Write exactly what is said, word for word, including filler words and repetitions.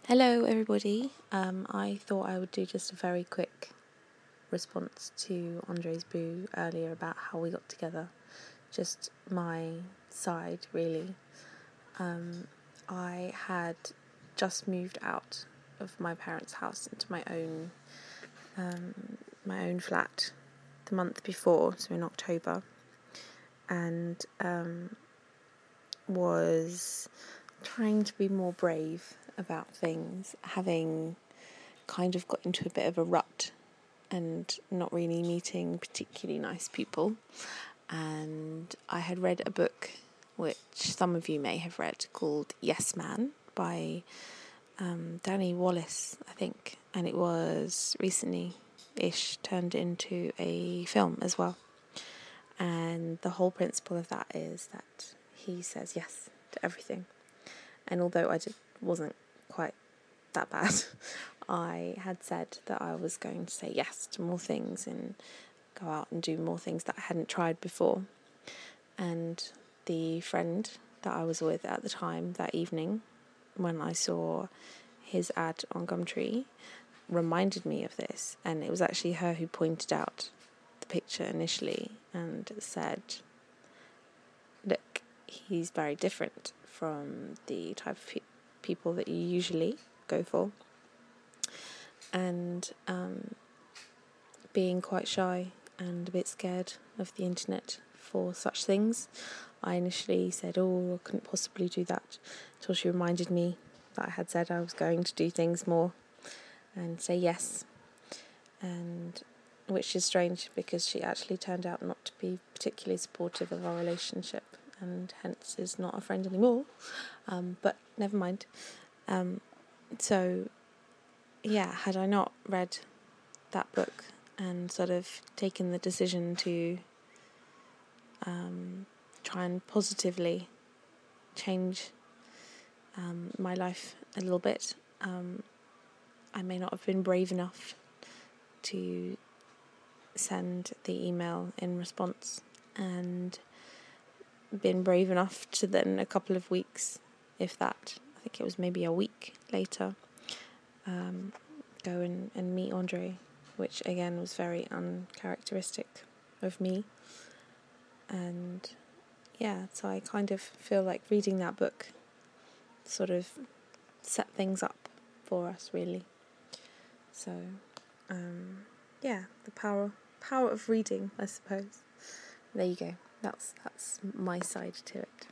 Hello everybody, um, I thought I would do just a very quick response to Andre's boo earlier about how we got together, just my side really. Um, I had just moved out of my parents' house into my own, um, my own flat the month before, so in October, and um, was trying to be more brave about things, having kind of got into a bit of a rut and not really meeting particularly nice people. And I had read a book which some of you may have read called Yes Man by um, Danny Wallace, I think, and it was recently-ish turned into a film as well. And the whole principle of that is that he says yes to everything. And although I just wasn't quite that bad, I had said that I was going to say yes to more things and go out and do more things that I hadn't tried before. And the friend that I was with at the time that evening, when I saw his ad on Gumtree, reminded me of this, and it was actually her who pointed out the picture initially and said, look, he's very different from the type of pe- people that you usually go for. And um, being quite shy and a bit scared of the internet for such things, I initially said, oh, I couldn't possibly do that, until she reminded me that I had said I was going to do things more and say yes, and which is strange because she actually turned out not to be particularly supportive of our relationship and hence is not a friend anymore, um, but never mind. Um, so yeah, had I not read that book and sort of taken the decision to um, try and positively change um, my life a little bit, um, I may not have been brave enough to send the email in response, and been brave enough to then a couple of weeks, if that, I think it was maybe a week later, um, go and, and meet Andre, which again was very uncharacteristic of me. And yeah, so I kind of feel like reading that book sort of set things up for us, really. So um, yeah, the power power of reading, I suppose. There you go. That's that's my side to it.